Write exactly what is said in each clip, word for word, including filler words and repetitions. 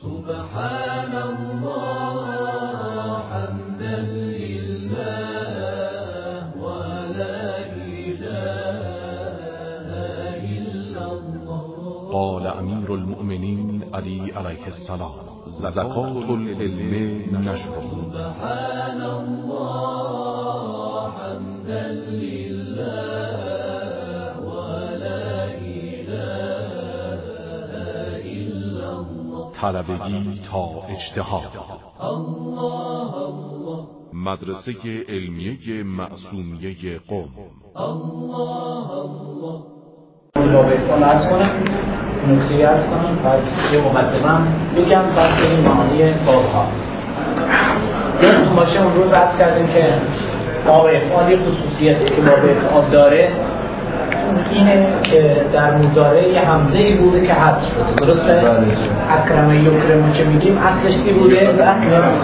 سبحان الله حمدا لله ولا إله إلا الله. قال امیر المؤمنین علی علیه السلام: زکات العلم نشر. سبحان الله حمدا لله ولا إله إلا الله. طلبگی تا اجتهاد. الله الله. مدرسه علمیه معصومیه قم. الله الله. با بهتون عرض کنم نکته عرض کنم بعد یه مقدمه بگم بعد این معانی بابها یادتون باشه اون روز عرض کردیم که باب افعال یه خصوصیتی که باب افعال داره اینه که در مضارع یه همزه‌ای بوده که حذف شده. درسته؟ اکرم یکرم که میگیم اصلش چی بوده؟ اکرم.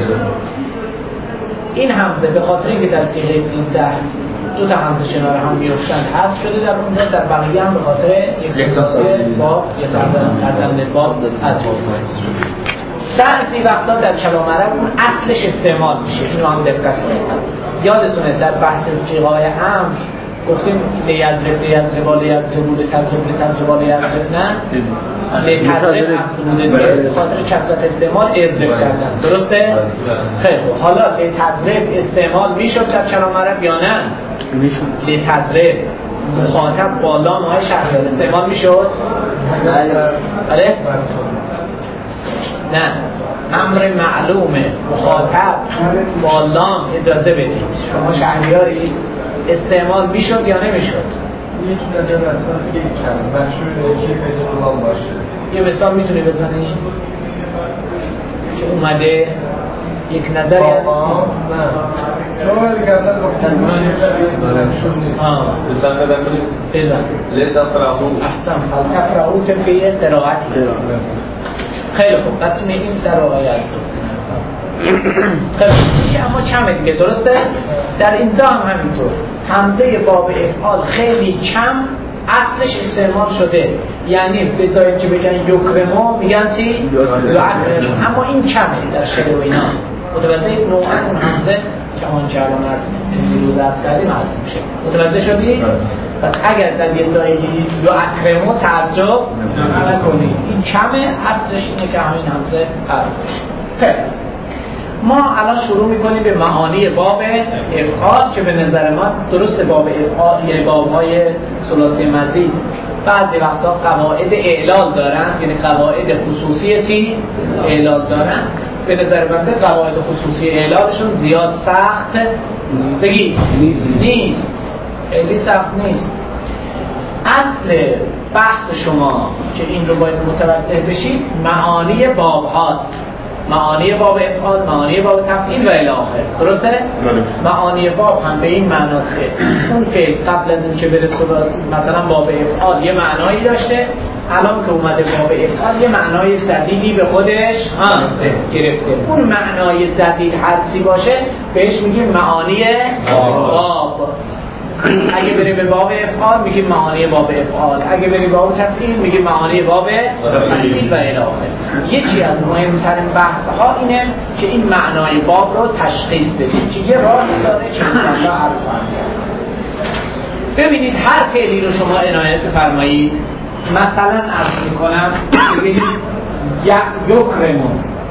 این همزه به خاطر اینکه در صیغه سیزده دو تا همزه کنار هم میافتند حذف شده در اونجا، در بقیه هم به خاطر یک خصوصی با یا تردن باب حذف شده. بعضی وقتا در کلام عرب اون اصلش استعمال میشه، اینو هم دقت کنید. یادتونه در بحث صیغه‌های امر گفتیم لیضرب لیضرب لیضرب لتضرب لتضرب لیضرب نه لتضرب اصل بوده به خاطر کثرت استعمال اضرب کردن. درسته؟ خیلی خوب. حالا لتضرب استعمال میشد در کلام عرب یا نه؟ لتضرب مخاطب با لام های شهریار استعمال میشد؟ بله؟ نه. امر معلومه مخاطب با لام اجازه بدید. شما شهریاری استعمال میشد یا نمیشد؟ یکی در جا رسان یک کلمه مشهور یکی بدون لام باشه. یه مثال میتونی بزنی که اومده یک نظری از نه شما گردن گفتن میشه مشهور نیست. ها بزن بدن بزن لتقرؤوا احسن فلتقرؤوا فی قراءتی. خیلی خوب. پس این در آیه است. خیلی میشه اما کمه دیگه. درسته؟ در اینجا هم همینطور همزه باب افعال خیلی کم اصلش استعمال شده، یعنی به جای اینکه بگن یکرمو میگن چی؟ یکرم. اما این کمه در شعر و اینا. متوجه نوعا اون همزه که آن که الان از روز عرض کردیم هست میشه. متوجه شدی؟ پس اگر در یه جایی یکرمو تعجب نکنید، این کمه، اصلش اینه که همین همزه هست میشه. خیلی ما الان شروع میکنیم به معانی باب افعال که به نظر ما درست باب افعال یعنی باب‌های ثلاثی مزید بعضی وقتا قواعد اعلال دارن، یعنی قواعد خصوصی چی؟ اعلال دارن. به نظر من قواعد خصوصی اعلالشون زیاد سخت بگید نیست، خیلی سخت نیست. اصل بحث شما که این رو باید متوجه بشید معانی باب هاست، معانی باب افعال، معانی باب تفعیل و الی آخر. درسته؟ معانی باب هم به این معناست که اون فعل قبل از اینکه بره ثلاثی مثلا باب افعال یه معنایی داشته، الان که اومده باب افعال یه معنای جدیدی به خودش ها گرفته. اون معنای جدید هر چی باشه بهش میگیم معانی باب. اگه بری به باب افعال میگیم معانی باب افعال، اگه بری باب تفعیل میگیم معانی باب تفعیل و الی آخر. یکی از مهمترین بحث‌ها اینه که این معنای باب رو تشخیص بدیم که یه راه داره که انشاءالله عرض خواهم کرد. ببینید هر فعلی رو شما عنایت بفرمایید. مثلا عرض میکنم ببینید یکرمو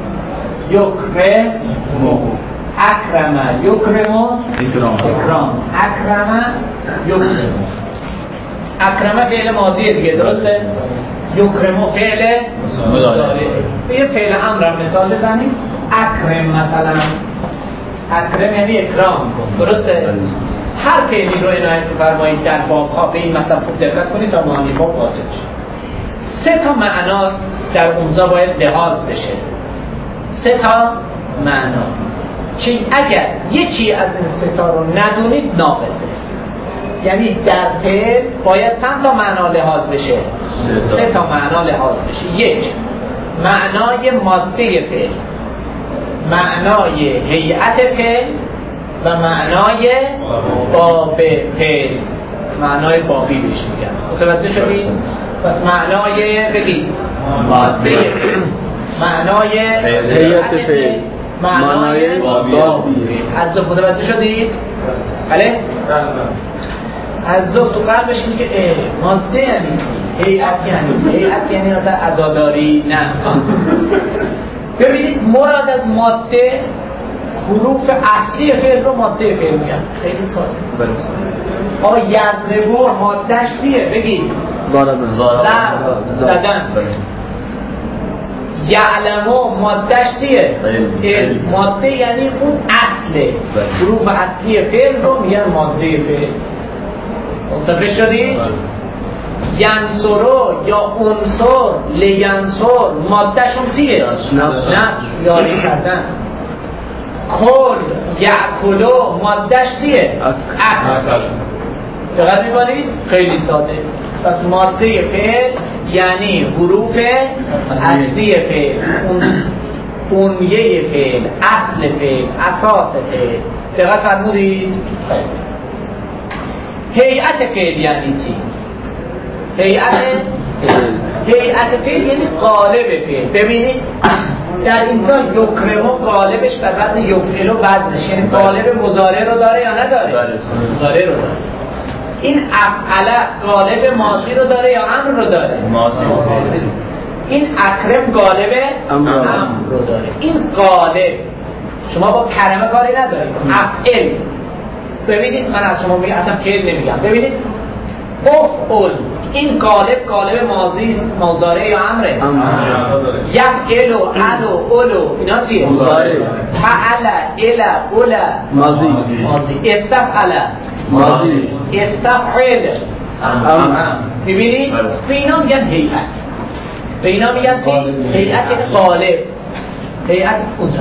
یکرمو اکرم یکرم اکرام اکرم یکرم اکرم فعل ماضیه دیگه. درسته؟ یکرم فعل مضارع. یه فعل امر هم مثال بزنیم. اکرم مثلا اکرم یعنی اکرام کن. درسته؟ هر فعلی رو عنایت بفرمایید در باب‌ها به این مطلب خوب دقت کنید تا معانی باب واضح شه. سه تا معنا در اونجا باید لحاظ بشه. سه تا معنا که اگر یکی از این ستا رو ندونید ناقصه. یعنی در فعل باید چند تا معنا لحاظ بشه؟ سه تا معنا لحاظ بشه. یک، معنای ماده فعل، معنای هیئت فعل و معنای باب فعل، معنای بابی بهش میگن. متوجه شدید؟ پس معنای بگید ماده فعل. معنای هیئت فعل معنای بابی. از متوجه شدید؟ بله؟ از تو قلبش اینه که ماده یعنی هیئت یعنی هیئت یعنی مثلا عزاداری نه. ببینید مراد از ماده حروف اصلی فعل رو ماده فعل میگن. خیلی ساده. آقا یضربو مادهش چیه؟ بگید. ضرب زدن. یعلمو مادهش چیه؟ علم. ماده یعنی اون اصله. حروف اصلی فعل رو میگن ماده فعل. متوجه شدید؟ ینصرو یا انصر لینصر مادهشون چیه؟ نصر یاری کردن. کل یأکلو مادهش چیه؟ اکل. دقت می‌کنید؟ خیلی ساده. پس ماده فعل یعنی حروف اصلی فعل، بنیه فعل، اصل فعل، اساس فعل. دقت فرمودید؟ هیئت فعل یعنی چی؟ هیئت هیئت فعل یعنی قالب فعل. ببینید در اینجا یکرمو قالبش بر وزن یفعلو وزنش، یعنی قالب مضارع رو داره یا نداره؟ مضارع رو داره. این افعل قالب ماضی رو داره یا امر رو داره؟ ماضی. این اکرم قالب امر رو داره. این قالب شما با کرمه کاری ندارید. افعل ببینید من از شما میگم اصلا فعل نمیگم. ببینید افعل این قالب قالب ماضی است مضارع یا امره؟ یفعلو الو اولو اینا چیه؟ مضارع. فعل الا اولا ماضی. ماضی. استفعل ماضی. استفعل امر. میبینید؟ به اینا میگن هیئت. به اینا میگن چی؟ هیئت قالب. هیئت اونجا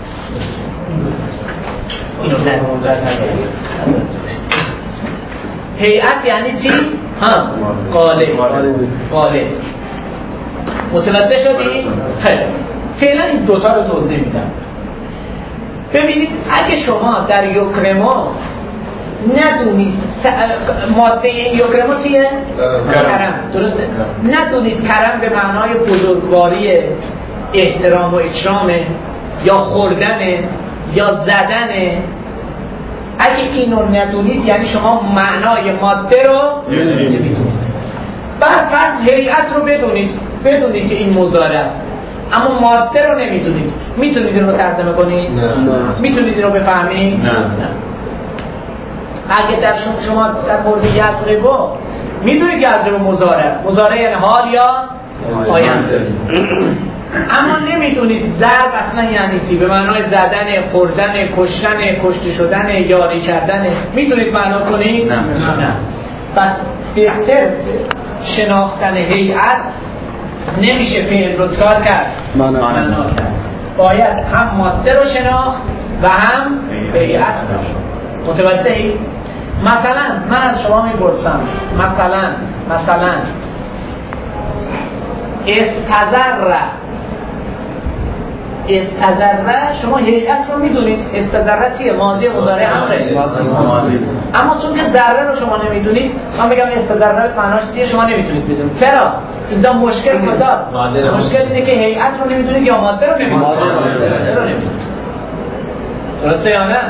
هیئت یعنی چی؟ ها قالب. قالب. متوجه شدی؟ خیلی. فعلا این دوتا رو توضیح میدم. ببینید اگه شما در یکرما ندونید ماده این یکرما چیه؟ کرم. درسته؟ ندونید کرم به معنای بزرگواری، احترام و اکرامه یا خوردنه یا زدنه. اگه اینو ندونید یعنی شما معنای ماده رو نمیدونید. بعد فرض هیئت رو بدونید، بدونید که این مضارع است اما ماده رو نمیدونید. میتونید این رو ترجمه کنید؟ نه. میتونید این رو بفهمید؟ نه. نه. اگه در شما, شما در مورد یضربو میدونید که یضربو مضارع است. مضارع یعنی حال یا آینده. اما نمیدونید ضرب اصلا یعنی چی، به معنای زدن، خوردن، کشتن، کشته شدن، یاری کردن. میتونید معنا کنید؟ نه. نه. پس بهتر شناختن هیئت نمیشه فعل رو چکار کرد؟ معنا کرد. باید هم ماده رو شناخت و هم هیئت رو. متوجهی؟ مثلا من از شما میپرسم مثلا مثلا استذر استذر شما هیئت رو میدونید. استذر چیه؟ ماضی مضارع امره. اما چون که ذره رو شما نمیدونید من بگم استذر معناش چیه شما نمیتونید بدونید. چرا؟ اینجا مشکل کجاست؟ مشکل اینه که هیئت رو نمیدونید یا ماده رو نمیدونید. ماده رو نمیدونید. درسته یا نه؟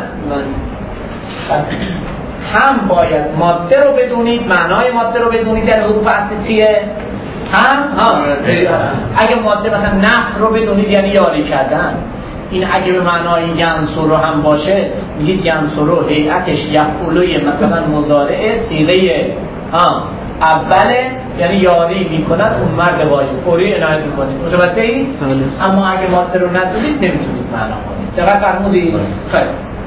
هم باید ماده رو بدونید، معنای ماده رو بدونید یعنی حروف اصلی چیه؟ هم ها اگه ماده مثلا نفس رو بدونید یعنی یاری کردن. این اگه به معنای ینصر رو هم باشه میگید ینصر رو هیئتش یفعلوی مثلا مضارع صیغه ها اوله یعنی یاری میکند اون مرد وای فوری عنایت میکنید. متوجهی؟ اما اگه ماده رو ندونید نمیتونید معنا کنید. دقیق فرمودید؟ خیلی.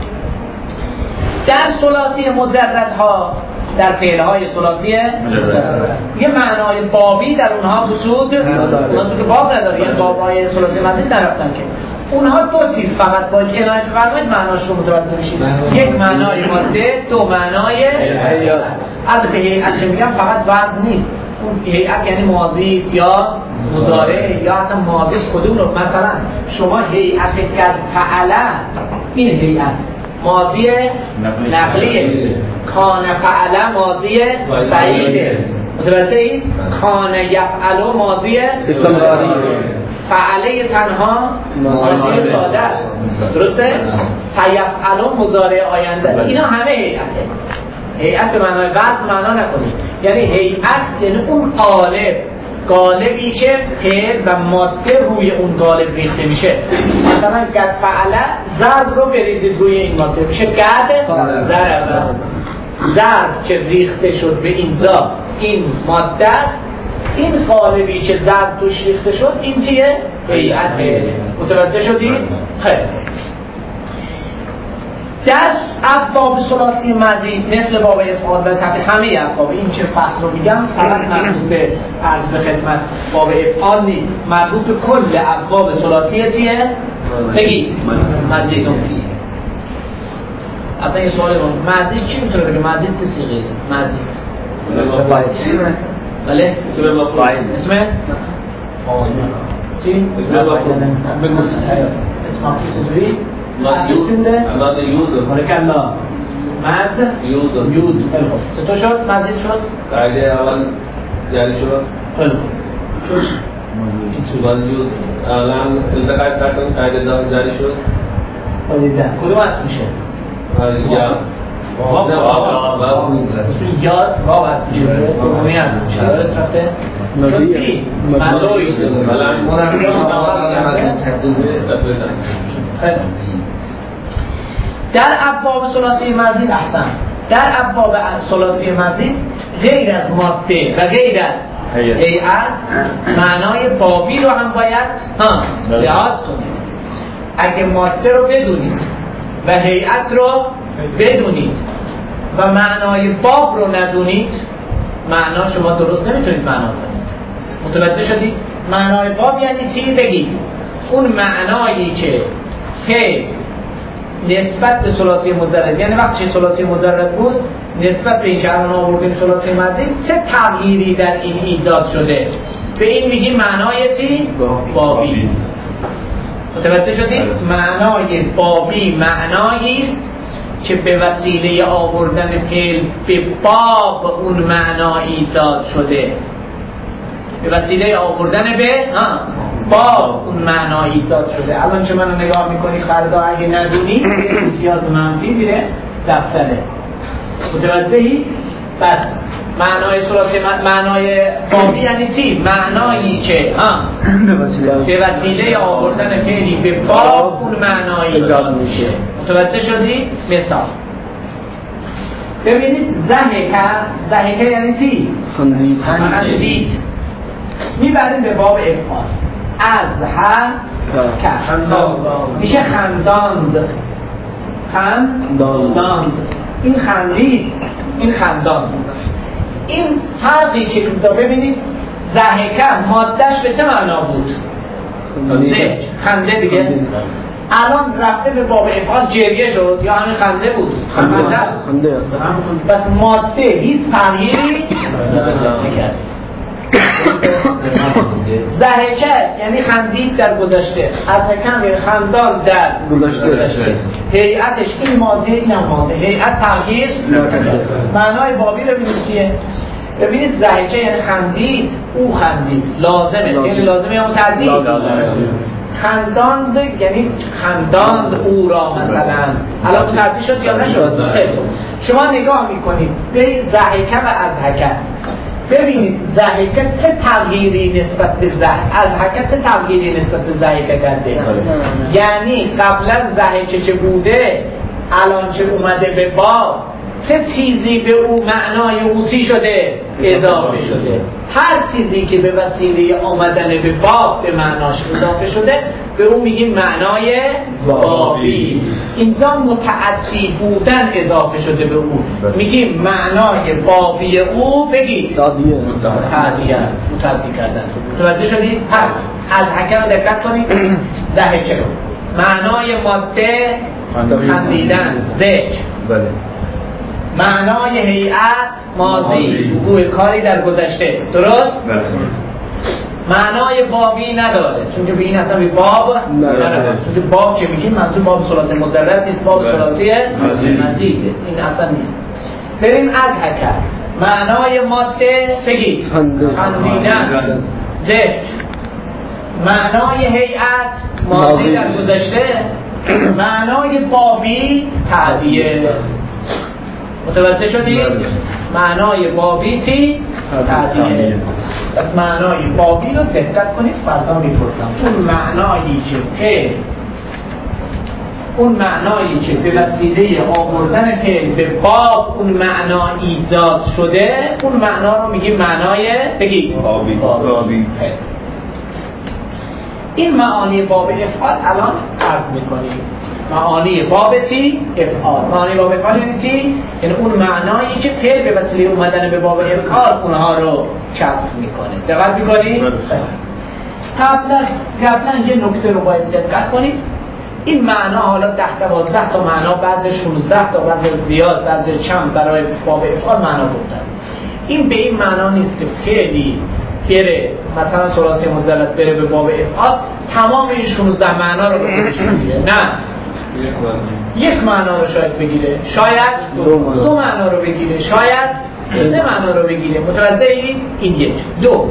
در ثلاثی مجردها در فعلهای ثلاثی یه معنای بابی در اونها وجود نداره که باب نداره. یعنی بابهای ثلاثی متن نرفتن که اونها دو چیز فقط باید عنایت فرمایید معناش رو متوجه بشید. یک معنای ماده، دو معنای هیئت. البته هیئت که میگم فقط وزن نیست. اون هیئت یعنی ماضی است یا مضارع یا اصلا ماضی کدوم رو. مثلا شما هیئت قد فعل این هیئت ماضی نقلیه. کان فعل ماضی بعیده. متوجه اید؟ کان یفعل ماضی استمراریه. فعله تنها ماضی ساده است، درسته؟ سیفعلون مضارع آینده. اینا همه هیئته. هیئت به معنای وضع معنا نکنید، یعنی هیئت یعنی اون قالب، قالبی که فعل و ماده روی اون قالب ریخته میشه. مثلا قد فعله ضرب رو بریزید روی این ماده میشه قد ضرب. ضرب که ریخته شد به اینجا این ماده است، این قالبی که ضرب توش ریخته شد این چیه؟ هیئته. متوجه شدید؟ خیلی در ابواب ثلاثی مزید مثل باب افعال و تفعیل، همه ابواب این چه فصل رو میگم فقط مربوط به عرض به خدمت باب افعال نیست، مربوط به کل ابواب ثلاثی چیه؟ بگید مزید اون فیه. اصلا یه سوالی بود، مزید چی میتونه بگه؟ مزید چه صیغه است؟ مزید بله؟ اسمه؟ چی؟ بگو اسمه چطوری؟ مد یود بارک الله. مد یود یود. خیلی خوب. چطور شد؟ مزید شد؟ قاعده اول جاری شد. خیلی خوب. شد. مد یود الان التقاط کردن قاعده دا جاری شد. خیلی کدوم اسم میشه؟ یا واو واو یاد واو اسم میشه. دومی اسم میشه. درست رفته؟ شدی؟ مدوی. الان خیلی در ابواب ثلاثی مزید احسن در ابواب ثلاثی مزید غیر از ماده و غیر از هیئت معنای بابی رو هم باید ها لحاظ کنید. اگه ماده رو بدونید و هیئت رو بدونید و معنای باب رو ندونید، معنا شما درست نمیتونید معنا کنید. متوجه شدید؟ معنای باب یعنی چی؟ بگید اون معنایی که فعل نسبت به ثلاثی مجرد، یعنی وقتی ثلاثی مجرد بود نسبت به این که الان آوردیم ثلاثی مزید چه تغییری در این ایجاد شده، به این میگیم معنای چی؟ بابی. متوجه شدید؟ معنای بابی معنایی است که به وسیله آوردن فعل به باب اون معنا ایجاد شده، به وسیله آوردن به ها باب اون معنا ایجاد شده. الان چه منو نگاه میکنی فردا اگه ندونی امتیاز منفی میره دفتره. متوجهی؟ بس معنای ثلاثی معنای بابی یعنی چی؟ معنایی که ها به وسیله آوردن فعلی به باب اون معنا ایجاد میشه. متوجه شدی؟ مثال ببینید ضحکه، ضحکه یعنی چی؟ خندید. میبریم به باب افعال. از هر خنداند میشه خنداند. خنداند این خندید، این خنداند. این فرقی که اینجا ببینید ضحکه مادهش به چه معنا بود؟ نه خنده دیگه. الان رفته به باب افعال جریه شد یا همین خنده بود؟ خنده خنده بس ماده هیچ تغییری نکرد. ضحکه یعنی خندید در گذشته، از حکم خندان در گذشته. هیئتش این ماده این هم ماده، هیئت تغییر نکرده. معنای بابی رو ببینید چیه؟ ببینید ضحکه یعنی خندید، او خندید، لازمه یعنی لازمه یا متعدی؟ خنداند یعنی خنداند او را مثلا. الان متعدی شد یا نشد؟ شما نگاه میکنید به ضحکه و اضحکه، ببینید ضحکه چه تغییری نسبت به ضحکه، اضحکه چه تغییری نسبت به ضحکه کرده. یعنی قبلا ضحکه چه بوده الان چه اومده به باب، چه چیزی به او معنای او چی شده؟ اضافه شده. هر چیزی که به وسیله آمدن به باب به معناش اضافه شده به او میگیم معنای بابی. اینجا متعدی بودن اضافه شده به او، میگیم معنای بابی او بگید تعدی است، متعدی کردن. متوجه شدید؟ هر از حکم دقت کنید. ضحکه رو معنای ماده خندیدن، ذکر. بله. معنای هیئت ماضی، وقوع کاری در گذشته. درست؟ بله. معنای بابی نداره چون که به این اصلا به باب نداره، چون که باب که میگیم منظور باب ثلاثی مجرد نیست، باب ثلاثی مزیده، این اصلا نیست. بریم از حکم معنای ماده بگید خندیدن، ذکر. معنای هیئت ماضی در گذشته، معنای بابی تعدیه. متوجه شدید؟ معنای بابی چی؟ تعدیه. پس معنای بابی رو دقت کنید، فردا میپرسم اون معنایی که فعل اون معنایی که به وسیله آوردن فعل به باب اون معنا ایجاد شده، اون معنا رو میگیم معنای بگید بابی. بابی. این معانی باب افعال الان عرض میکنیم. معانی باب چی؟ افعال. معانی باب افعال یعنی چی؟ یعنی اون معنایی که فعل به وسیله اومدن به باب افعال اونها رو کسب میکنه. دقت میکنید؟ قبلا قبلا یه نکته رو باید دقت کنید. این معنا حالا ده دوازده تا معنا، بعضی شانزده تا، بعضی زیاد، بعضی کم برای باب افعال معنا گفتن. این به این معنا نیست که فعلی بره مثلا ثلاثی مجلد بره به باب افعال تمام این شانزده معنا رو به خودش بگیره. نه، یک معنا رو شاید بگیره، شاید دو, دو معنا رو بگیره، شاید سه معنا رو بگیره. متوجه این؟ این یک. دو،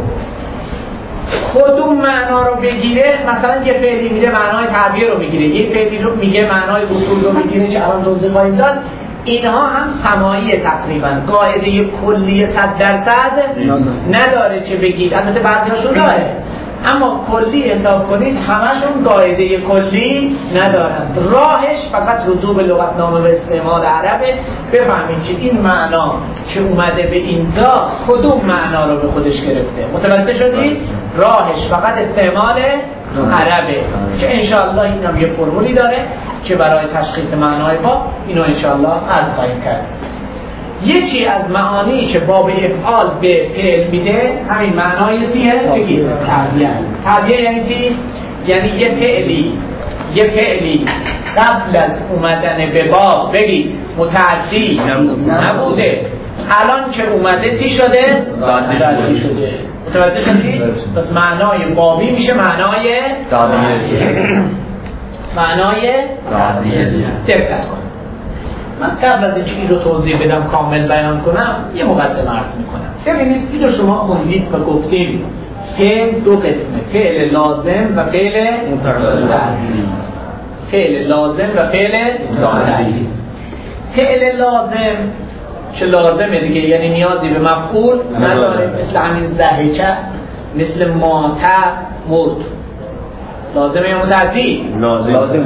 کدوم معنا رو بگیره؟ مثلا یه فعلی میگه معنای تعبیر رو میگیره، یه فعلی رو میگه معنای اصول رو میگیره که الان توضیح خواهیم داد. اینها هم سماعی تقریبا، قاعده کلی صد درصد نداره چه بگید، البته بعضی‌هاشون داره، اما کلی حساب کنید همشون قاعده کلی ندارند. راهش فقط رجوع به لغتنامه و استعمال عربه. بفهمید که این معنا که اومده به اینجا کدوم معنا رو به خودش گرفته. متوجه شدید؟ راهش فقط استعمال عربه که انشاءالله این هم یه فرمولی داره که برای تشخیص معنای با اینو انشاءالله عرض خواهیم کرد. یکی از معانی که باب افعال به فعل میده همین معنای چیه؟ بگید تعبیه. تعبیه یعنی چی؟ یعنی یه فعلی یه فعلی قبل از اومدن به باب بگید متعدی نبوده، الان که اومده چی شده؟ تعدی شده. متوجه شدید؟ پس معنای بابی میشه معنای تعبیه. معنای تعبیه. دقت کنید. من قبل از اینکه این رو توضیح بدم کامل بیان کنم یه مقدمه عرض میکنم. ببینید این رو شما خوندید و گفتیم فعل دو قسمه، فعل لازم و فعل متعدی. فعل لازم و فعل متعدی. فعل لازم که لازمه دیگه، یعنی نیازی به مفعول نداره، مثل همین ضحکه، مثل ماته، مرد. لازمه یا متعدی؟ لازمه.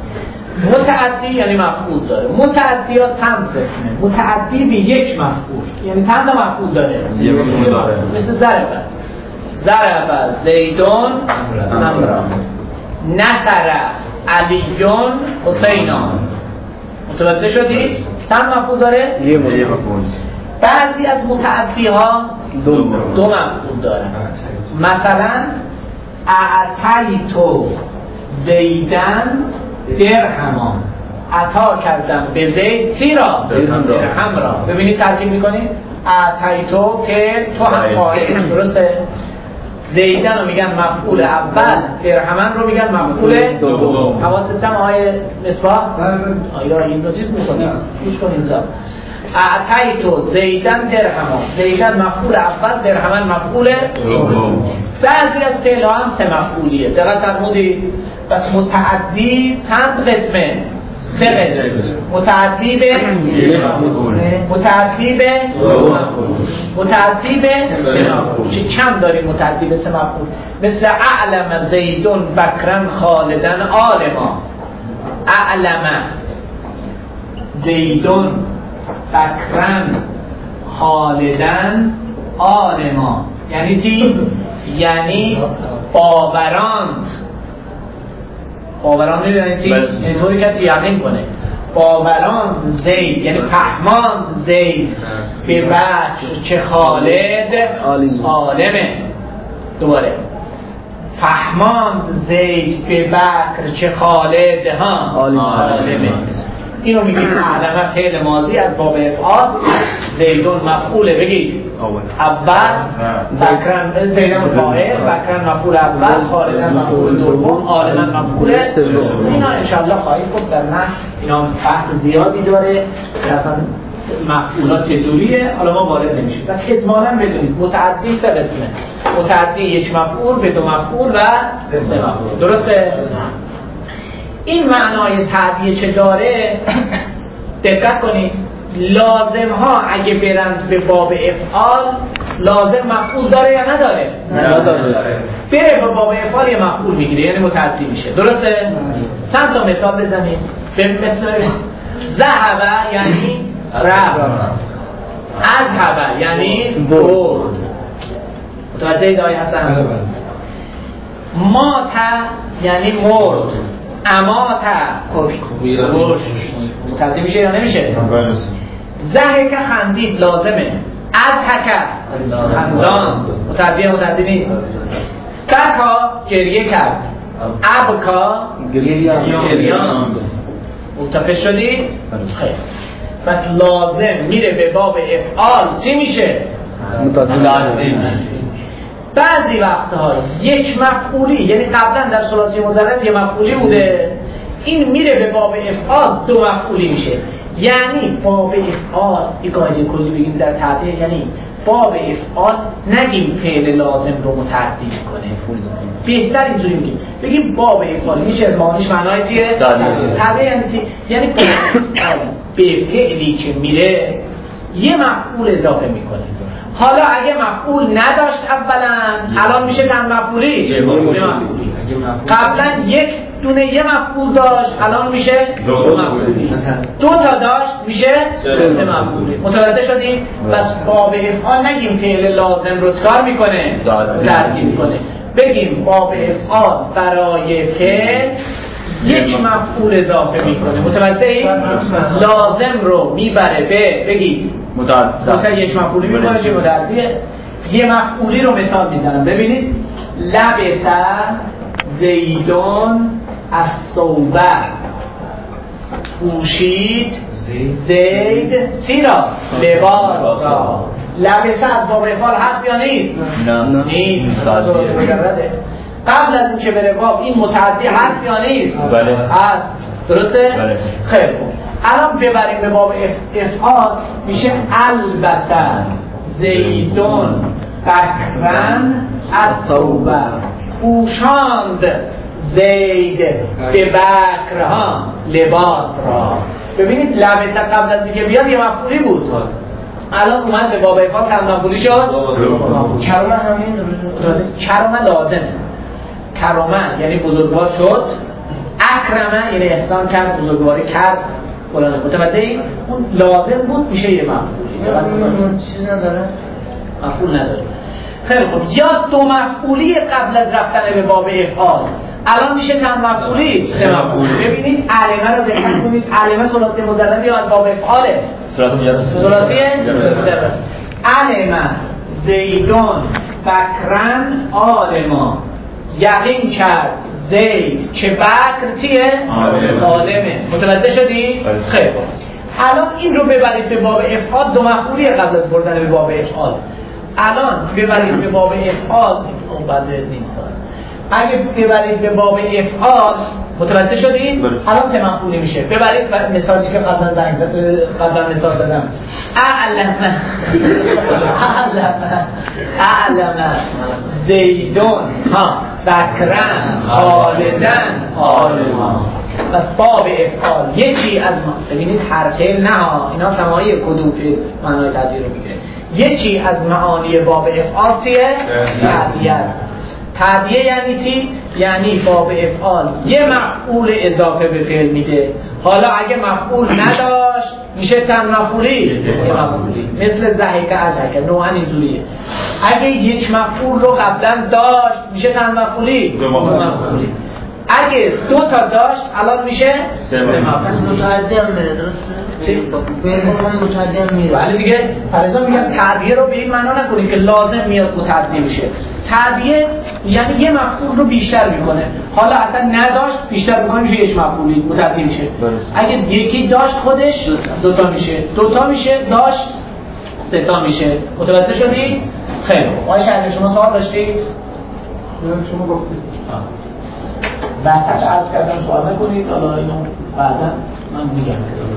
متعدی یعنی مفعول داره. متعدی ها چند قسمه. متعدی به یک مفعول، یعنی چند مفعول داره؟ یک مفعول داره. مثل ضرب ضرب زیدون امرا، نصر علیون حسینا. متوجه شدید؟ چند مفعول داره؟ یک مفعول. بعضی از متعدی ها دو, دو مفعول داره. مثلا اعطیتو زیدن درهمان، عطا کردم به زید چی را؟ درهم را. ببینید ترکیب میکنید، اعطیتو که تو هم فاعل، درسته؟ زیدن رو میگن مفعول اول، درهمان رو میگن مفعول دوم. حواست هم آقای مصباح؟ آیا این نوتیس میکنید؟ گوش کنید اینجا. اعطیتو زیدن درهمان، زیدن مفعول اول، درهمان مفعول دوم. بعضی از فعل ها هم سه مفعولیه. دقت فرمودید؟ بس متعدی چند قسمه؟ سه قسمه. متعدی به متعدی به متعدی به سه مفعول. چه کم داریم متعدی به سه مفعول؟ مثل اعلم زیدون بکرن خالدن عالما. اعلم زیدون بکرن خالدن عالما یعنی چی؟ یعنی باوراند. باوراند میدونید چی؟ اینطوری که یقین کنه. باوراند زید یعنی فهماند زید به وجه چه خالد عالمه. دوباره فهماند زید به بکر چه خالد ها عالمه. اینو میگیم علمه فعل ماضی از باب افعال. زیدون مفعوله بگید اول، بکرن زیدون فاعل، بکرن مفعول اول، خالدن مفعول دوم، عالما مفعول سوم. اینا انشاءالله خواهید گفت در نحو. اینا بحث زیادی داره که اصلا مفعولات چجوریه، حالا ما وارد نمیشیم. بس اجمالاً بدونید متعدی سه قسمه. متعدی یک مفعول به دو مفعول و سه مفعول. درسته؟ این معنای تعدیه چه داره؟ دقت کنید. لازم ها اگه برند به باب افعال لازم مفعول داره یا نداره؟ نداره. بره به باب افعال یه مفعول میگیره، یعنی متعدی میشه. درسته؟ چند تا مثال بزنید. به مثال ذهب یعنی رفت، اذهب یعنی برد. متوجه اید آقای حسن؟ مات یعنی مرد، امات کشت. متعدی میشه یا نمیشه؟ ضحک خندید لازمه، اضحک خندان. متعدی متعدی نیست. بکا گریه کرد، ابکا گریان. متفق شدید؟ خیلی. پس لازم میره به باب افعال چی میشه؟ متعدی. بعضی وقتها یک مفعولی، یعنی قبلا در ثلاثی مضارع یه مفعولی بوده، این میره به باب افعال دو مفعولی میشه. یعنی باب افعال یک قاعده کلی بگیم در تعدیه، یعنی باب افعال نگیم فعل لازم رو متعدی میکنه، بهتر اینجوری میگیم بگیم باب افعال میشه از معنیش معنای چیه؟ تعدیه یعنی چی؟ یعنی به فعلی که میره یه مفعول اضافه میکنه. حالا اگه مفعول نداشت اولا الان میشه چند مفعولی؟ یه مفعولی. قبلا یک دونه یه مفعول داشت الان میشه دو مفعولی. دو تا داشت میشه سه مفعولی. متوجه شدید؟ پس باب افعال نگیم فعل لازم رو چکار میکنه؟ ترتیب میکنه. بگیم باب افعال برای فعل یک مفعول اضافه میکنه. متوجه اید؟ لازم رو میبره به بگید متعدی. یک مفعولی میکنه چه متعدیه؟ یه مفعولی رو مثال میزنم ببینید. لبس زیدون الثوب، پوشید زید چی را؟ لباس را. لبس از باب افعال هست یا نیست؟ نه نیست. قبل از این که بره باب این متعدی هست یا نیست؟ بله هست. درسته؟ بله. خیلی خوب. الان ببریم به باب افعال میشه البته زیدون بکرن الثوب، پوشاند زید به بکرها لباس را. ببینید لبسه قبل از اینکه بیاد یه مفعولی بود، الان اومد به باب افعال چند مفعولی شد؟ کرامه همین کرامه لازمه. کرامه یعنی بزرگوار شد، اکرمه یعنی احسان کرد، بزرگواری کرد فلان. متوجه اید؟ اون لازم بود میشه یه مفعولی. چیز نداره؟ مفعول نداره. خیلی خوب. یا دو مفعولی قبل از رفتن به باب افعال الان میشه چند مفعولی؟ سه مفعولی. ببینید علمه رو دقت کنید. علمه ثلاثی مضارع یا از باب افعاله؟ ثلاثی مضارع. علمه زیدون بکرن عالما، یقین کرد زید که بکر چیه؟ عالمه. متوجه شدی؟ خیلی خوب. الان این رو ببرید به باب افعال، دو مفعولی قبل از بردن به باب افعال. الان ببرید به باب افعال اون بعد نیست. اگه ببرید به باب افعال متوجه شدید؟ الان سه مفعولی میشه. ببرید مثالی که قبلا زنگ قبلا مثال زدم. اعلم اعلم اعلم زیدون ها بکرن خالدن عالما. بس باب افعال یکی از ما ببینید حرکه نه ها اینا سماعی کدوم معنای تعدیه رو میگیره. یکی از معانی باب افعال چیه؟ تعدیه است. تعدیه یعنی چی؟ یعنی باب افعال یه مفعول اضافه به فعل میده. حالا اگه مفعول نداشت میشه چند مفعولی؟ یه مفعولی. مثل ضحک اضحک نوعا اینجوریه. اگه یک مفعول رو قبلا داشت میشه چند مفعولی؟ دو مفعولی. اگه دو تا داشت الان میشه سه مفعولی. متعدی هم میره درسته؟ چی؟ به متعدی هم میره. ولی دیگه فرضاً میگم تعدیه رو به این معنا نکنید که لازم میاد متعدی میشه. تعدیه یعنی یه مفعول رو بیشتر میکنه. حالا اصلا نداشت بیشتر میکنه میشه یک مفعولی متعدی میشه. اگه یکی داشت خودش دو تا میشه. دو تا میشه داشت سه تا میشه. متوجه شدی؟ خیلی خوب. آقای شهر شما سوال داشتید؟ شما گفتید. وسط عرض کردم سوال نکنید. حالا اینو بعدا من میگم.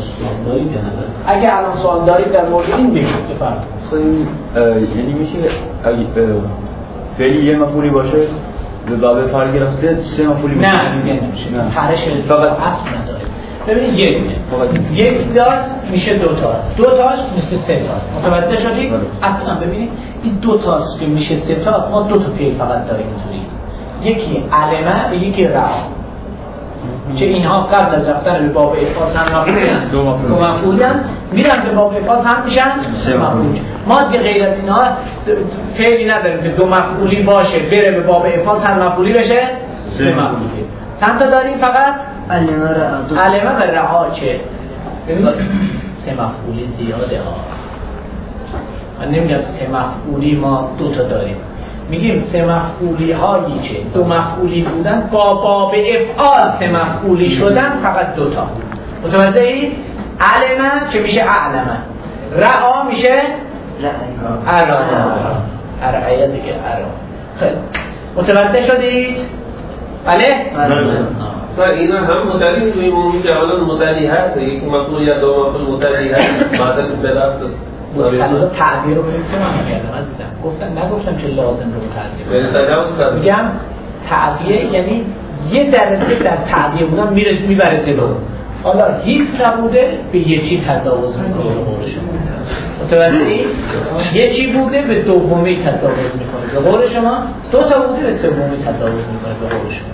سوال دارید یا ندارید؟ اگه الان سوال دارید در مورد این بگید بفرمایید. مثلا یعنی میشه اگه فعلی یه مفعولی باشه به باب فعل گرفته سه مفعولی باشه؟ نه میگه نمیشه. فرش فقط اصل نداره. ببینید یک یک داست میشه دو تا، دو تاش میشه سه تاست. متوجه شدید؟ اصلا ببینید این دو تاست که میشه سه تاست، ما دو تا فعل فقط داریم اینطوری. یکی علمه و یکی رعا. چه اینها قبل از رفتن به باب افعال هم مفعولن، دو مفعولن، میرن به باب افعال هم میشن سه مفعول. ما دیگه غیر از اینها فعلی نداریم که دو مفعولی باشه بره به باب افعال هم مفعولی بشه سه مفعولی. چند تا داریم فقط؟ علمه و رعا. علمه و رعا چه؟ ببینید سه مفعولی زیاده ها. من نمیگم سه مفعولی ما دو تا داریم، میگیم سه مفعولی هایی که دو مفعولی بودن با باب افعال سه مفعولی شدن فقط دو تا. متوجه اید؟ علمه که میشه اعلمه، رعا میشه ارا، ارعیه دیگه ارا. خیلی متوجه شدید؟ بله؟ و اینا هم متعدی توی عمومی که حالا متعدی هست، یک مفعول یا دو مفعول متعدی هست بعد از بلفظ حالا تعبیر رو ببینید چه معنی کردم عزیزم. گفتم نگفتم که لازم رو تعبیر. میگم تعبیر یعنی یه درجه در تعبیر بودن میره میبره جلو. حالا هیچ نبوده به یه چی تجاوز میکنه به قول شما. متوجهی؟ یه چی بوده به دومی تجاوز میکنه به قول شما، دو تا بوده به سومی تجاوز میکنه به قول شما.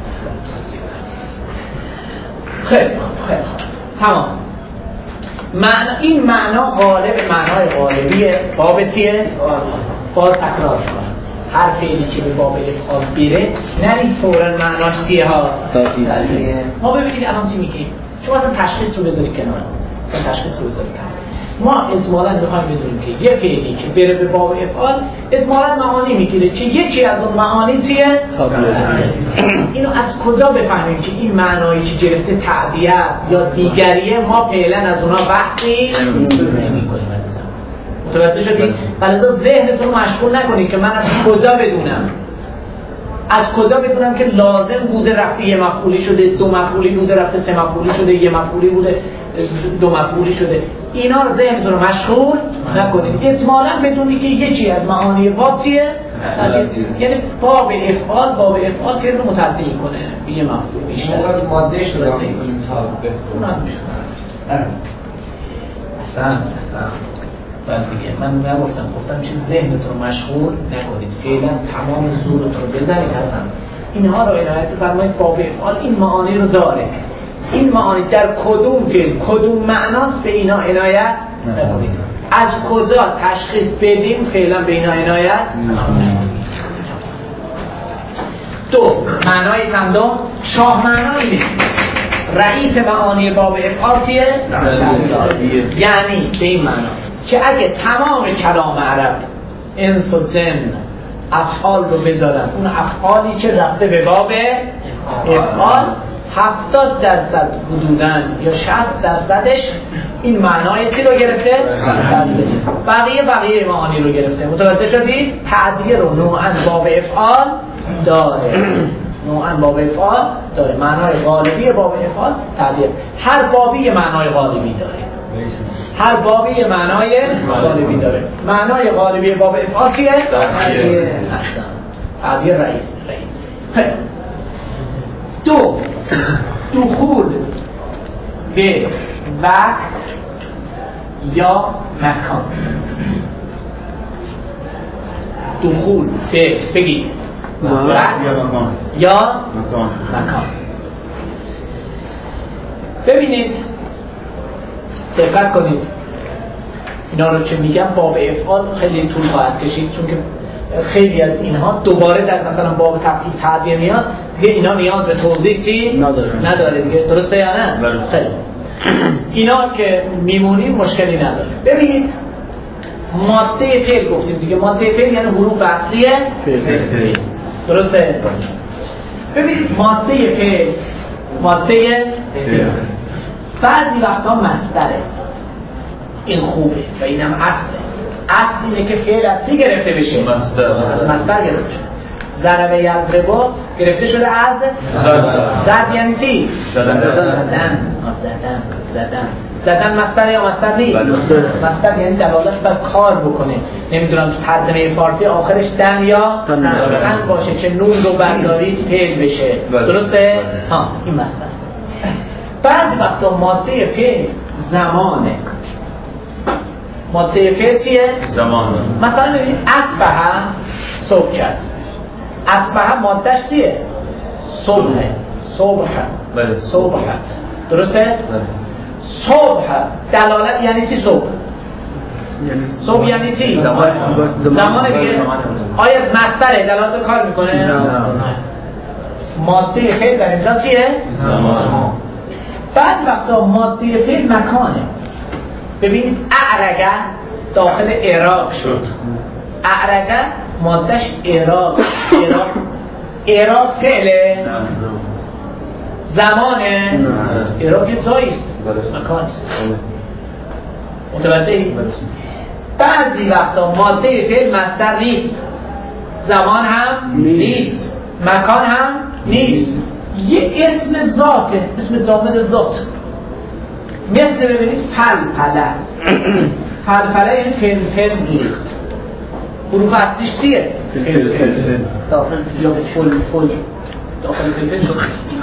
خیلی خیلی تمام. معنی این معنا غالب معنای غالبیه. باب چیه؟ باز تکرار کنم. هر فعلی که به باب افعال بیره نرید فوراً معناش چیه ها؟ ما ببینید الان چی میگیم؟ شما اصلا تشخیص رو بذارید کنار. اصلا تشخیص رو بذارید کنار. ما اجمالاً میخوایم بدونیم که یه فعلی که بره به باب افعال اجمالاً معانی میگیره که یکی از اون معانی چیه؟ اینو از کجا بفهمیم که این معنایی که گرفته تعدیه یا دیگریه ما فعلا از اونها بحثی نمی‌کنیم عزیزم. متوجه شدید؟ لذا ذهنتون مشغول نکنید که من از کجا بدونم. از کجا بدونم که لازم بوده رفته یه مفعولی شده، دو مفعولی بوده رفته سه مفعولی شده، یه مفعولی بوده دو مفعولی شده. اینا رو ذهنتون رو مشغول نکنید. اجمالاً بدونید که یکی از معانی باب چیه؟ یعنی باب افعال باب افعال که رو متعدی میکنه به یه مفعول بیشتر. ما مادهش رو داریم کنیم تا اونم میشونه. اصلا اصلا بعد دیگه من نگفتم، گفتم چه ذهنتون رو مشغول نکنید. فعلا تمام زورتون رو بزنید حسن. اینها رو عنایت بفرمایید. باب افعال این معانی رو داره. این معانی در کدوم فعل کدوم معناست به اینا عنایت نکنید. از کجا تشخیص بدیم فعلا به اینا عنایت نکنید. دو معنای چندم شاه معنایی نیست. رئیس معانی باب افعال چیه؟ یعنی به این معنا که اگه تمام کلام عرب انس و جن افعال رو بذارن، اون افعالی که رفته به باب افعال هفتاد درصد حدوداً یا شصت درصدش این معنای چی رو گرفته؟ بقیه بقیه معانی رو گرفته. متوجه شدید؟ تعدیه رو نوعاً باب افعال داره، نوعاً باب افعال داره. معنای غالبی باب افعال تعدیه. هر بابی معنای غالبی داره، هر بابی معنای غالبی داره. معنای غالبی باب افعال چیه؟ تعدیه. تعدیه رئیس رئیس. دو دخول به وقت یا مکان. دخول به بگید وقت یا مکان. ببینید دقت کنید اینا رو که میگم باب افعال خیلی طول خواهد کشید، چون که خیلی از اینها دوباره در مثلا باب تفعیل تعدیه میاد دیگه. اینا نیاز به توضیح چی؟ نداره نداره دیگه. درسته یا نه؟ خیلی اینا که میمونیم مشکلی نداره. ببینید ماده فعل گفتیم دیگه. ماده فعل یعنی حروف اصلیه فعل. درسته؟ ببینید ماده فعل ماده فعل بعضی وقتا مصدره. این خوبه و اینم اصله. اصل اینه که فعل اصلی گرفته بشه، مصدر از مصدر گرفته شده. ضرب یضرب گرفته شده از ضرب. ضرب یعنی چی؟ زدن زدن زدن زدن زدن مصدر یا مصدر نیست؟ مصدر یعنی دلالت بر کار بکنه. نمیدونم تو ترجمه فارسی آخرش دن یا تن باشه که نون رو بردارید فعل بشه. درسته؟ ها این مصدر. بعضی وقتا ماده فعل زمانه. ماده فعل چیه؟ زمانه. مثلا ببینید اصبح صبح کرد. اصبح مادهش چیه؟ صبحه. صبح. بله. صبح. درسته؟ بله. صبح دلالت یعنی چی صبح؟ صبح یعنی چی؟ زمان. زمان دیگه. آیا مصدر دلالت کار میکنه؟ نه. ماده فعل در اینجا چیه؟ زمان. بعد وقتا ماده فعل مکانه. ببینید اعرگه داخل عراق شد. اعرگه مادهش عراق. عراق عراق فعله؟ زمانه؟ عراق یه جاییست. مکانیست. متوجهی؟ بعضی وقتا ماده فعل مصدر نیست، زمان هم نیست، مکان هم نیست، یه اسم ذاته، اسم جامد ذات. مثل ببینید فلفله. فلفله این فلفل ریخت. حروف اصلیش چیه؟ فلفل. داخل یا فل فل داخل فلفل شد.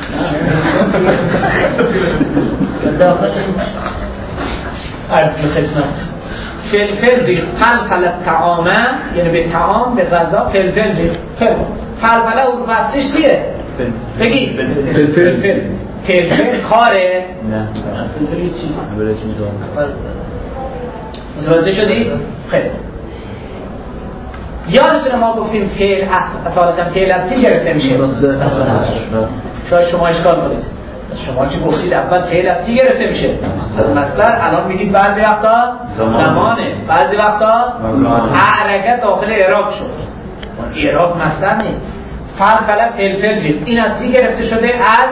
داخل عرض به خدمت. فلفل ریخت. فلفل طعامه یعنی به طعام به غذا فلفل ریخت. فلفله حروف اصلیش چیه؟ بگی فلفل. فلفل کاره؟ نه فلفل یه چیز بله چی میتونم متوجه شدید؟ خیلی یادتونه ما گفتیم فعل اصالتا فعل از چی گرفته میشه؟ شاید شما اشکال کنید. شما چی گفتید اول فعل از چی گرفته میشه؟ از مصدر. الان میگید بعضی وقتا زمانه، بعضی وقتا حرکت داخل اعراب شد. اعراب مصدر نیست. فلفل فلفل ریخت. این از چی گرفته شده؟ از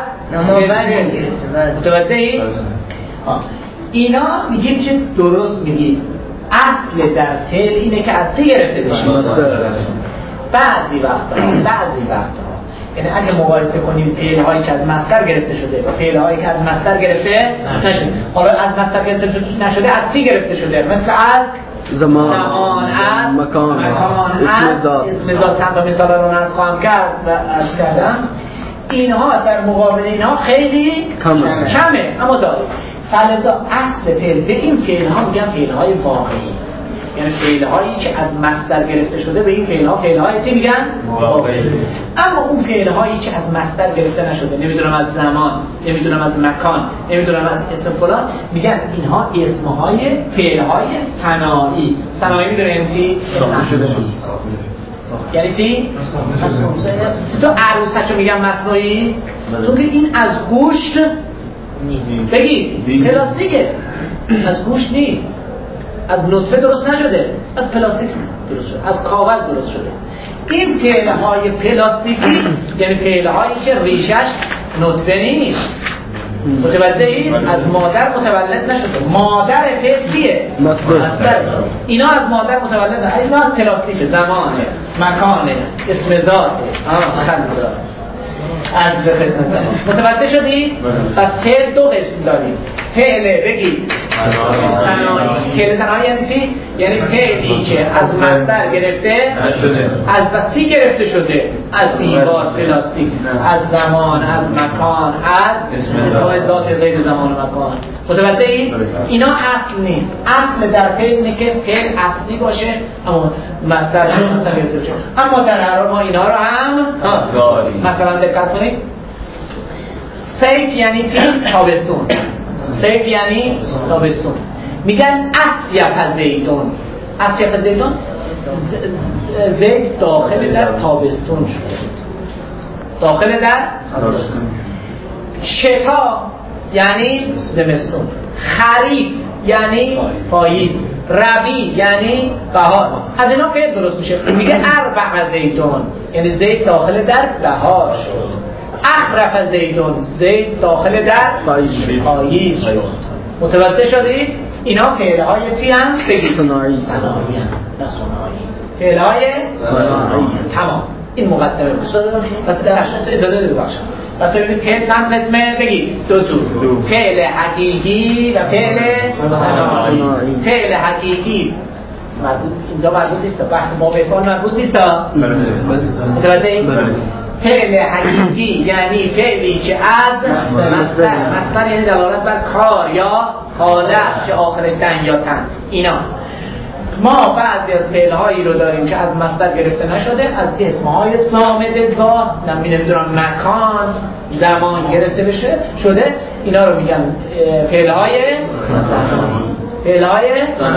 متوجهی؟ اینا میگیم که درست میگید اصل در فعل اینه که از چی گرفته بشه. بعضی وقتا بعضی وقتا یعنی اگه مقایسه کنیم فعل هایی که از مصدر گرفته شده و فعل هایی که از مصدر گرفته نشده، حالا از مصدر گرفته نشده از چی گرفته شده؟ مثل از زمان، زمان از مکان، مکان از اسم ذات. چند تا مثال رو نرس خواهم کرد و عرض کردم اینها در مقابل اینها خیلی کمه, کمه. اما داریم فلذا اصل فعل به این فعل ها میگن فعل های واقعی، یعنی فعل هایی که از مصدر گرفته شده به این فعل ها فعل های چی میگن؟ واقعی. اما اون فعل هایی که از مصدر گرفته نشده، نمیدونم از زمان، نمیدونم از مکان، نمیدونم از اسم فلان، میگن اینها اسم های فعل های صناعی. صناعی میدونه یعنی چی؟ یعنی چی؟ تو عروسکو میگن مصنوعی؟ چون که این از گوشت بگی پلاستیکه، از گوشت نیست، از نطفه درست نشده، از پلاستیک درست شده، از کاغذ درست شده. این فعل‌های پلاستیکی یعنی فعل‌هایی که ریشش نطفه نیست، متولدی از مادر متولد نشده. مادر فعل چیه؟ مصدر. اینا از مادر متولد نشده. اینا از پلاستیک، زمانه، مکانه، اسم ذاته. آه خیلی از بخدمت متوجه شدی؟ پس فعل دو قسم داریم. فعل بگی صناعی. فعل صناعی یعنی چی؟ یعنی فعلی که از مصدر گرفته نشده، از وسیع گرفته شده، از دیوار پلاستیک، از زمان، از مکان، از اسم ذات غیر زمان و مکان. متوجه ای؟ اینا اصل نیست. اصل در فعل اینه که فعل اصلی باشه اما مصدر نگرفته بشه. اما در هر ما اینا رو هم داریم. مثلا دقت کنید، صیف یعنی چی؟ تابستون. صیف یعنی تابستون. میگن اصیف زیدون. اصیف زیدون زید داخل در تابستون شده، داخل در تابستون. شتا یعنی زمستون. خریف یعنی پاییز. ربیع یعنی بهار. از اینا فعل درست میشه. میگه اربع زیدون یعنی زید داخل در بهار شد. اخرف زیدون زید داخل در پاییز شد. متوجه شدید؟ اینا فعل‌های چی هم؟ بگید صناعی. صناعی هم نه صناعی. فعل‌های صناعی. تمام. این مقدمه بود. بس در اجازه بده بخشم. پس ببینید فعل چند قسمه بگید دو جور فعل حقیقی و فعل صناعی. فعل حقیقی مربوط اینجا مربوط نیست، بحث باب افعال مربوط نیست. متوجه این؟ فعل حقیقی یعنی فعلی که از مصدر، مصدر یعنی دلالت بر کار یا حالت که آخر دن یا تن. اینا ما بعضی از فعل‌هایی رو داریم که از مصدر گرفته نشده، از اسم‌های صامت ذات، نمی‌دونم مکان، زمان گرفته بشه شده، اینا رو میگن فعل‌های فعل‌های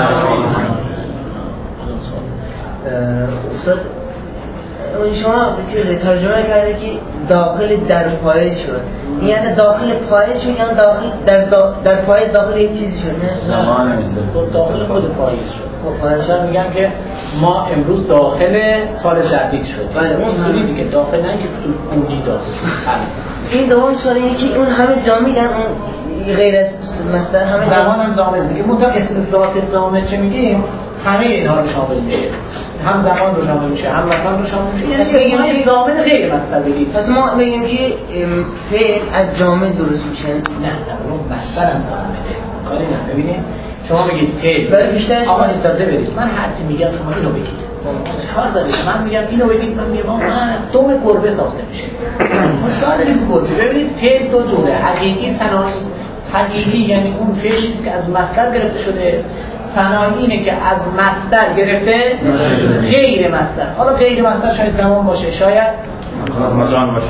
استاد شما چیزی ترجمه کرده که داخل در پایه شد، یعنی داخل پایه شد یعنی داخل در دا در پایه داخل یک چیزی شد نه؟ زمان است. داخل خود پایه شد. خودشان میگن که ما امروز داخل سال جدید شد. بله اون اینطوری دیگه داخل نه که تو اونی داخل. این دوم سال اینه که اون همه جامعه اون غیر از مصدر همه زمان هم زامن دیگه. منتها اسم ذات زامن چه میگیم؟ همه اینها رو شامل میشه. هم زمان رو شامل میشه، هم مکان رو شامل میشه. یعنی بگیم که زامن غیر مصدر بگیم. پس ما بگیم که فعل از جامعه درست میشه. نه نه اون مصدر هم زامنه. کاری نه. ببینید شما بگید فعل برای بیشتر آقا اجازه بدید من هرچی میگم شما اینو بگید. چیکار دارید؟ من میگم اینو بگید، من میگم من دوم گربه ساخته میشه. چیکار دارید گربه؟ ببینید فعل دو جوره، حقیقی صناعی. حقیقی یعنی اون فعلی است که از مصدر گرفته شده، صناعی اینه که از مصدر گرفته غیر مصدر. حالا غیر مصدر شاید زمان باشه، شاید مکان باشه،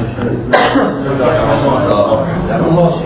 باشه.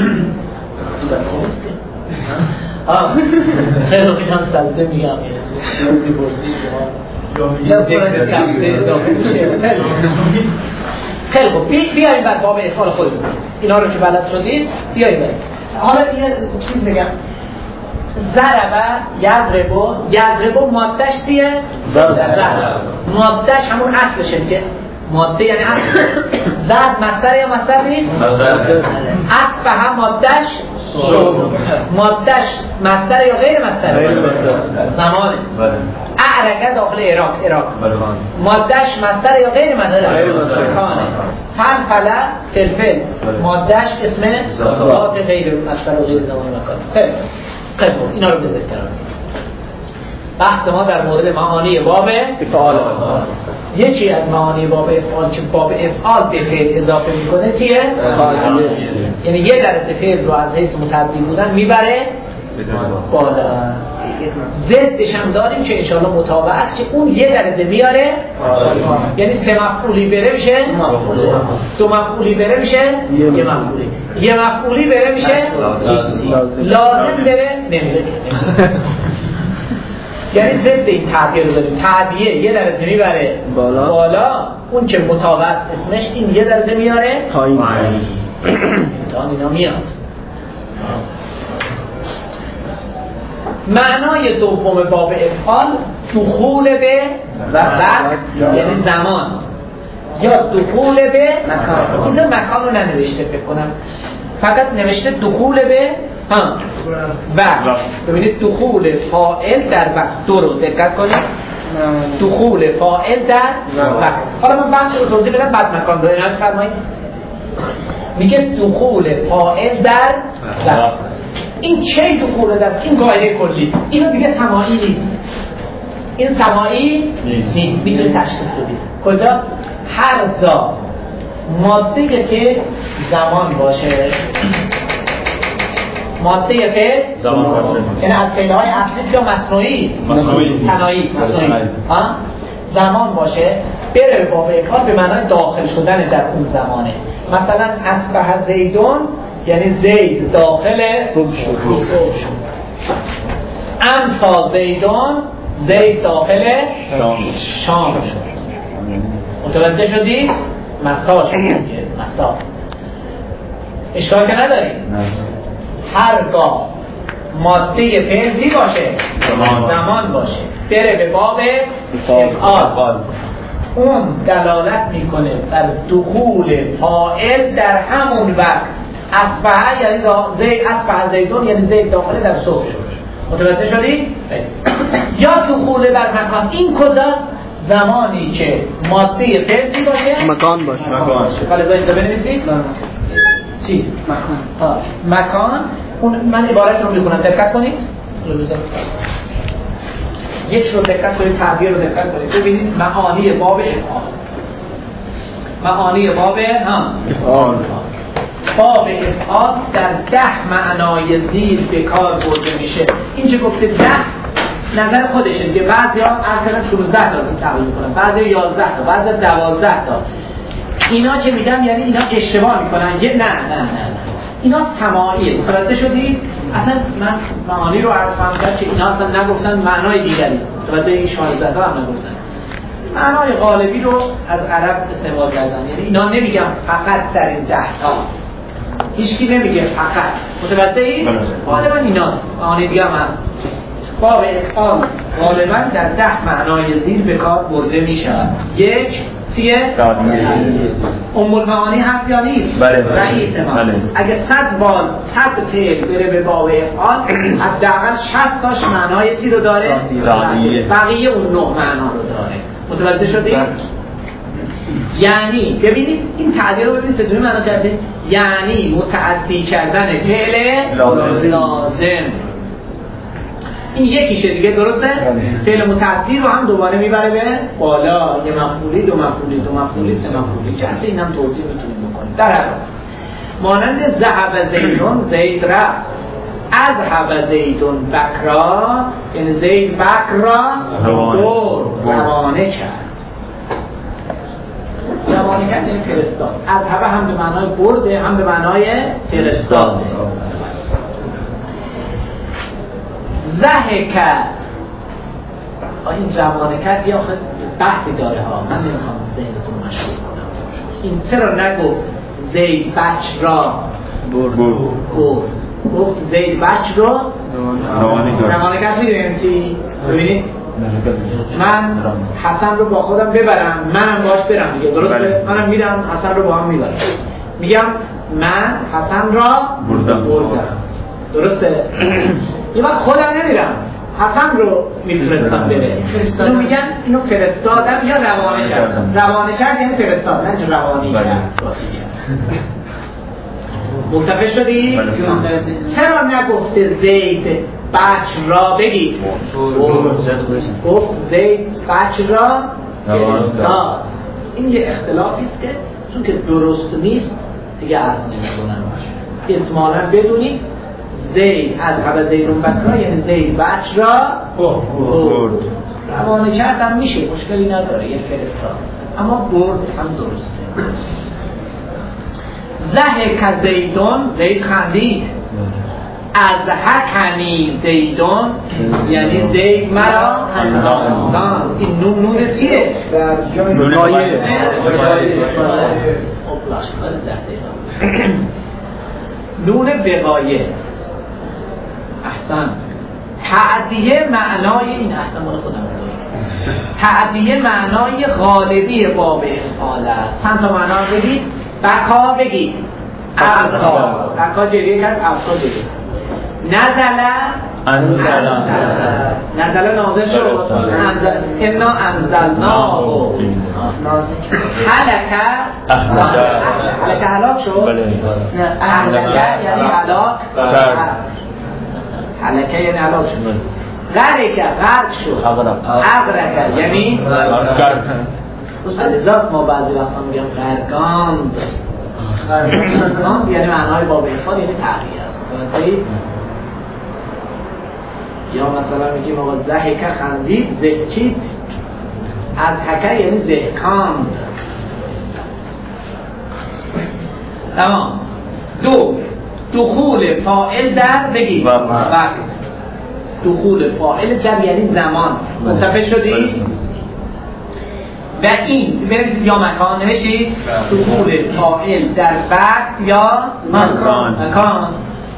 آه خیلی هم سجده میگم یه میپرسی شما یه ذکر سجده اضافه میشه. خیلی خوب بیاییم بر باب افعال خودمون اینا رو که بلد شدید بیاییم بریم. حالا یه چیز میگم ضربه یضربو یضربو مادهش چیه؟ ضرب. مادهش همون اصلشه دیگه. ماده یعنی اصل. ضرب مصدر یا مصدر نیست؟ اصل هم مادهش مادهش مصدر یا غیر مصدر؟ زمانه. اعرکه داخل عراق عراق مادهش مصدر یا غیر مصدر؟ مکانه. فلفله فلفل مادهش اسم ذات غیر مصدر و غیر زمان مکان. خیلی خیلی اینا رو بذارید کنار. بحث ما در مورد معانی باب افعال. یکی از معانی باب افعال که باب افعال به فعل اضافه میکنه چیه؟ یعنی یه درجه فعل رو از حیث متعدی بودن میبره بالا. ضدش هم داریم که انشاءالله مطابقت که اون یه درجه میاره، یعنی سه مفعولی بره میشه دو مفعولی بره میشه یه مفعولی، یه مفعولی بره میشه لازم بره نمیره. یعنی ضد این تعبیه رو داریم. تعبیه یه درجه میبره بالا, بالا. اون که مطابقت اسمش این یه درجه میاره پایین. تا اینا میاد. معنای دوم باب افعال دخول به وقت یعنی زمان یا دخول به مکان. اینجا مکان رو ننوشته فکر کنم، فقط نوشته دخول به ها وقت. ببینید دخول فاعل در وقت. دو رو دقت کنید. دخول فاعل در وقت. حالا من بحث رو توضیح بدم بعد مکان رو عنایت فرمایید. میگه دخول فاعل در وقت. این چه دخول در این قاعده کلی؟ اینو دیگه سماعی نیست. این سماعی نیست. میتونید تشخیص بدید. کجا؟ هر جا ماده که زمان باشه، ماده فعل زمان باشه، یعنی از فعل‌های اصلی یا مصنوعی مصنوعی صناعی مصنوعی ها زمان باشه، بره با افعال به معنای داخل شدن در اون زمانه. مثلا اصبح زیدون یعنی زید داخل صبح شد. امسا زیدون زید داخل شام شد. متوجه شدی؟ مسا شد. مسا اشکال که نداری؟ هرگاه ماده فعل چی باشه؟ زمان. زمان باشه بره به باب افعال، اون دلالت میکنه بر دخول فاعل در همون وقت. اصبح یعنی زید، اصبح زیدون یعنی زید داخل در صبح شد. متوجه شدی؟ یا دخول بر مکان. این کجاست؟ زمانی که ماده فعل چی باشه؟ مکان باشه. مکان ولی از اینجا بنویسید چی؟ مکان. آه. مکان. اون من عبارت رو میخونم دقت کنید. یک رو دقت کنید، تعبیر رو دقت کنید. ببینید معانی باب افعال. معانی باب هم افعال. باب افعال در ده معنای زیر به کار برده میشه. اینجا گفته ده نظر خودشه دیگه. بعضی ها اصلا شانزده تا تقریبا میکنن، بعضی یازده تا، بعضی دوازده تا. اینا که میگم یعنی اینا اشتباه میکنن. یه نه نه نه نه اینا سماعیه. متوجه شدید؟ اصلا من معانی رو عرض فهمیدم که اینا اصلا نگفتن معنای دیگری. متوجه این شانزده تا هم نگفتن. معنای غالبی رو از عرب استعمال کردن. یعنی اینا نمیگم فقط در این ده تا. هیچکی نمیگه فقط. متوجه اید؟ غالبا ایناست. معانی دیگه هم هست. باب افعال غالبا در ده معنای زیر به کار برده میشه. یک چیه؟ ام المعانی هست یا نیست؟ بله. رئیس ما. بله. اگه صد بار صد فعل بره به باب افعال حداقل شصت تاش معنای چی رو داره؟ رئیس. بقیه اون نه معنا رو داره. متوجه شدید؟ یعنی ببینید این تعبیر رو ببینید چطوری معنا کرده؟ یعنی متعدی کردن فعل لازم. لازم. این یکیشه دیگه، درسته؟ فعل متعدی رو هم دوباره میبره به بالا. یه مفعولی، دو مفعولی، دو مفعولی، سه مفعولی. جلسه اینم توضیح میتونیم بکنیم. در حال مانند ذهب زیدون، زید رفت. اذهب زیدون بکرا، یعنی زید بکر را روانه کرد. روانه کرد یعنی فرستاد. اذهب هم به معنای برده، هم به معنای فرستاده. ضحک این روانه کرد یا خود بحثی داره ها. من نمیخوام ذهنتون مشغول کنم. این چرا نگفت زید بچ را برد گفت گفت زید بچ رو روانه کرد. میدونیم چی؟ ببینید من حسن رو با خودم ببرم، منم باش برم دیگه، درسته؟ منم میرم حسن رو با هم میبرم. میگم من حسن را بردم، درسته؟ یه وقت خودم نمیرم، حسن رو میفرستم بره. اینو میگن اینو فرستادم یا روانه کردم. روانه کرد یعنی فرستاد، نه چون روانی کرد. متفق شدی؟ چرا نگفته زید بچ را بگید؟ گفت زید بچ را فرستاد. این یه اختلافی است که چون که درست نیست دیگه عرض نمی‌کنم. احتمالاً بدونید زید اذهب زیدون بکرا یعنی زید بچ را برد. روانه کردم میشه، مشکلی نداره، یه فرستاد. اما برد هم درسته. ضحک زیدون، زید خندید. اضحکنی زیدون یعنی زید مرا خنداند. این نون نون چیه؟ نون وقایه. نون وقایه. احسن. تعدیه معنای این احسن مال خودم داره. تعدیه معنای غالبی باب افعال است. چند تا معنا بگید؟ بکا بگید. ابقا. بکا جریه کرد، ابقا جریه. نزله انزل نزله نازل شد. انا انزلناه. هلکه هلکه هلاک شد. هلکه یعنی هلاک. هلکه یعنی هلاک شد. غرقه غرق شد. اغرقه یعنی استاد ما بعضی وقتا میگم غرقاند. غرقاند یعنی معنای باب افعال یعنی تغییر است. یا مثلا میگیم آقا ضحک خندید، زهچید. اضحک یعنی زهکاند. تمام. دو دخول فاعل در بگید وقت. دخول فاعل در یعنی زمان. متفق شدید؟ و این بنویسید یا مکان نوشتید. دخول فاعل در وقت یا مکان. مکان.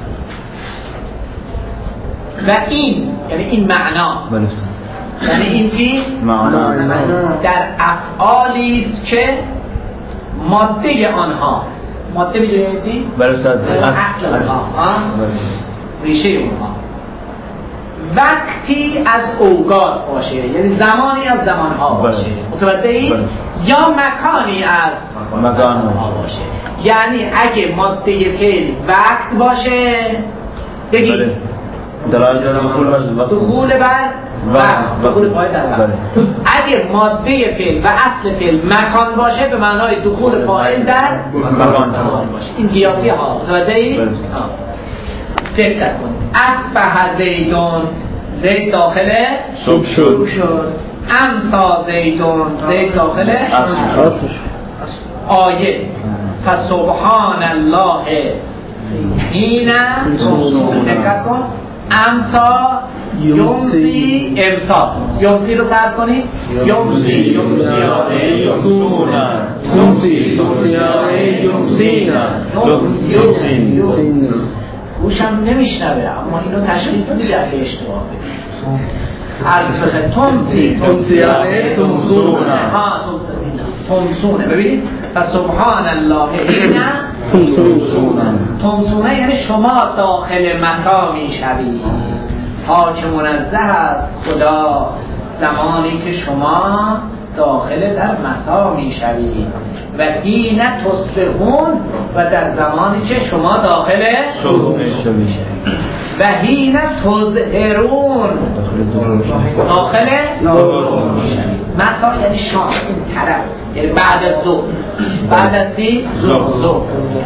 و این یعنی این معنا. یعنی این چی؟ معنا. در افعالی است که ماده آنها، ماده میدونید چی؟ بله استاد. اصل آنها، ریشه اونها. وقتی از اوقات باشه، یعنی زمانی از زمانها باشه، متوجه ای؟ یا مکانی از مکانها باشه. یعنی اگه ماده فعل وقت باشه بگید دخول بر وقت، دخول پای در وقت. اگه ماده فعل و اصل فعل مکان باشه به معنای دخول فاعل در مکان باشه. این قیاسی ها، متوجه ای؟ دقت کنید. اصبح زیدون، زید داخل صبح شد. امسا زیدون، زید داخل آیه. فسبحان الله حین تمسون. دقت کن. امسا یمسی، امسا یمسی رو صرف کنید. یمسی یمسیانه یمسونه، یمسی یمسیانه یمسینه، یمسی گوشم نمیشنوه اما اینو تشخیص میده اگه اشتباه بگم. عرض بزن تمسی تمسیانه تمسونه، ها تمسونه. ببینید فسبحان الله حین تمسونه. تمسونه یعنی شما داخل متا میشوید. پاک منزه است خدا زمانی که شما داخل در مسا میشوید و حین تصبحون و در زمانی که شما داخل صبح میشوید و حین تظهرون داخل ظهر میشوید. مسا یعنی شام، این طرف، یعنی بعد از ظهر، بعد از سی ظهر،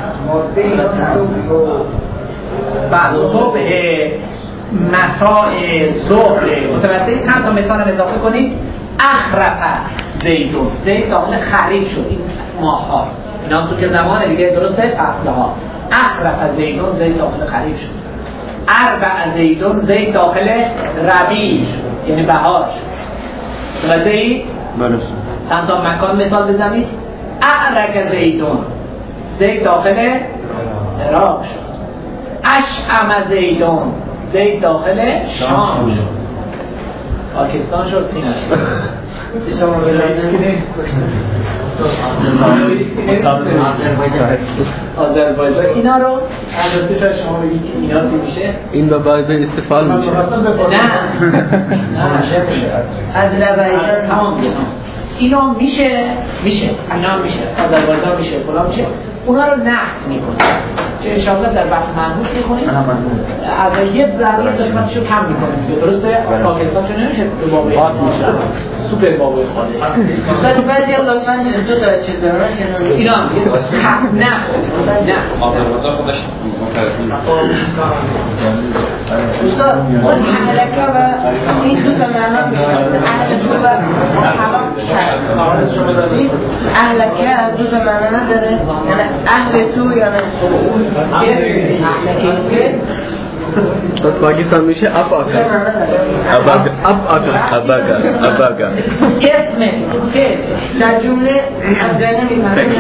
بعد صبح مساء ظهر. متوجه چند تا مثال اضافه کنید. اخرفه زیدون، زید داخل خریف شد. این ماه ها اینا تو که زمان دیگه درسته فصل ها. اخرفه زیدون، زید داخل خریف شد. اربع زیدون، زید داخل ربیع یعنی بهار شد. متوجه ای؟ چند تا مکان مثال بزنید. اعرق زیدون، زید داخل عراق شد. اشعم زیدون، زید داخل شام شد. پاکستان شد، سینه شد. آذربایجان. اینا رو البته شاید شما بگید که اینا چی میشه؟ این به بعد استفاده میشه. نه نه آذربایجان تمام دیگه. اینا میشه میشه اینا میشه آذربایجان میشه فلان میشه. اونا رو نقد میکنه که انشاءالله در بحث مربوط میکنیم از یه ذره قسمتش رو کم میکنیم. درسته؟ پاکستان چون نمیشه به بابای میشه سوپر بابای خواهده در بعضی هم لطفاً دو تا چیز دارن که اینا هم نه نه آذربایجان خودش دوستا اون اهلکه و این دو تا معنا اهل تو و اهلکه دو تا معنا نداره. یعنی اهل تو یعنی اهلکه بس پاکستان میشه اب آکر اب آکر اب آکر اب آکر اسم که در جمله از بین میمونه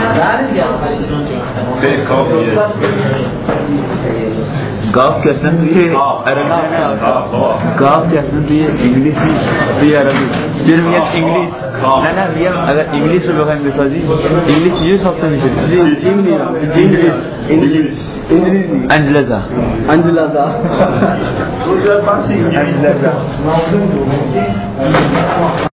گاف که اصلا توی عربی گاف که اصلا توی انگلیس توی عربی چرا میگن انگلیس؟ نه نه میگم اگر انگلیس رو بخوایم بسازیم انگلیس چجوری ساخته میشه؟ انگلیس انگلیس انجلزا انجلزا انجلزا